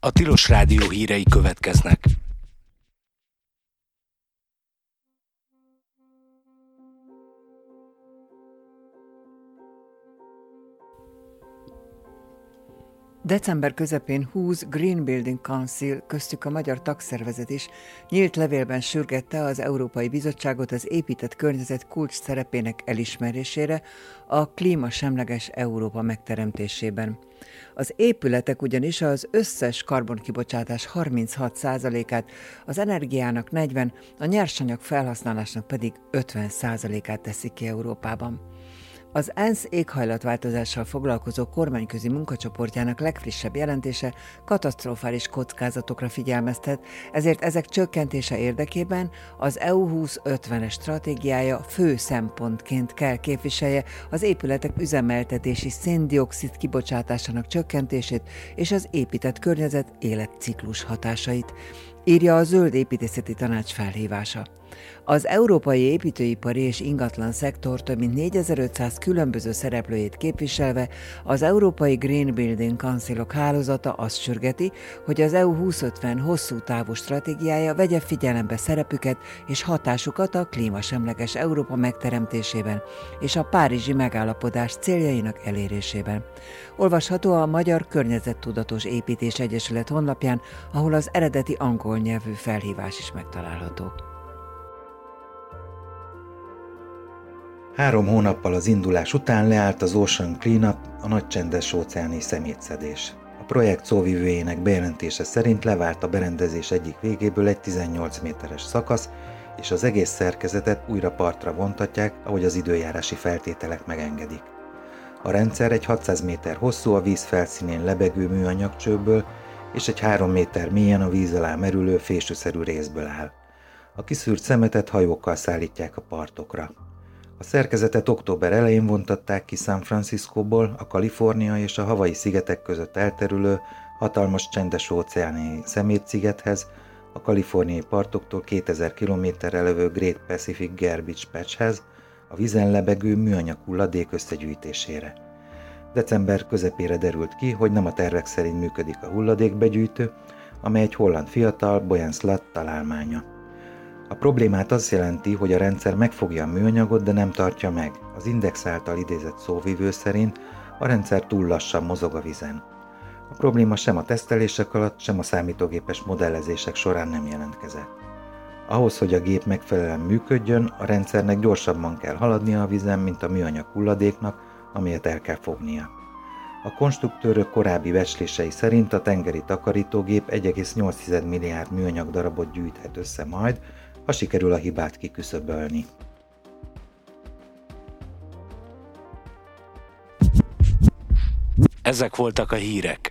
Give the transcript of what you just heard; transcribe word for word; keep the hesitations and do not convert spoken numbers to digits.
A Tilos Rádió hírei következnek. December közepén húsz Green Building Council, köztük a magyar tagszervezet is, nyílt levélben sürgette az Európai Bizottságot az épített környezet kulcs szerepének elismerésére a klímasemleges Európa megteremtésében. Az épületek ugyanis az összes karbonkibocsátás harminchat százalékát, az energiának negyven, a nyersanyag felhasználásnak pedig ötven százalékát teszik ki Európában. Az ENSZ éghajlatváltozással foglalkozó kormányközi munkacsoportjának legfrissebb jelentése katasztrofális kockázatokra figyelmeztet, ezért ezek csökkentése érdekében az é u húsz-ötvenes stratégiája fő szempontként kell képviselje az épületek üzemeltetési szén-dioxid kibocsátásának csökkentését és az épített környezet életciklus hatásait, írja a Zöld Építészeti Tanács felhívása. Az európai építőipari és ingatlan szektor több mint négyezer-ötszáz különböző szereplőjét képviselve az Európai Green Building Councilok hálózata azt sürgeti, hogy az é u húsz-ötven hosszú távú stratégiája vegye figyelembe szerepüket és hatásukat a klímasemleges Európa megteremtésében és a párizsi megállapodás céljainak elérésében. Olvasható a Magyar Környezettudatos Építés Egyesület honlapján, ahol az eredeti angol nyelvű felhívás is megtalálható. Három hónappal az indulás után leállt az Ocean Cleanup, a nagy csendes óceáni szemétszedés. A projekt szóvivőjének bejelentése szerint levált a berendezés egyik végéből egy tizennyolc méteres szakasz, és az egész szerkezetet újra partra vontatják, ahogy az időjárási feltételek megengedik. A rendszer egy hatszáz méter hosszú, a víz felszínén lebegő műanyagcsőből és egy három méter mélyen a víz alá merülő fésűszerű részből áll. A kiszűrt szemetet hajókkal szállítják a partokra. A szerkezetet október elején vontatták ki San Franciscóból, a Kalifornia és a Hawaii szigetek között elterülő, hatalmas csendes óceáni szemétszigethez, a kaliforniai partoktól kétezer kilométerre levő Great Pacific Garbage Patchhez, a vízen lebegő műanyag hulladék összegyűjtésére. December közepére derült ki, hogy nem a tervek szerint működik a hulladékbegyűjtő, amely egy holland fiatal, Boyan Slat találmánya. A problémát az jelenti, hogy a rendszer megfogja a műanyagot, de nem tartja meg. Az Index által idézett szóvivő szerint a rendszer túl lassan mozog a vízen. A probléma sem a tesztelések alatt, sem a számítógépes modellezések során nem jelentkezett. Ahhoz, hogy a gép megfelelően működjön, a rendszernek gyorsabban kell haladnia a vízen, mint a műanyag hulladéknak, amelyet el kell fognia. A konstruktőrök korábbi becslései szerint a tengeri takarítógép egy egész nyolc milliárd műanyag darabot gyűjthet össze majd, ha sikerül a hibát kiküszöbölni. Ezek voltak a hírek.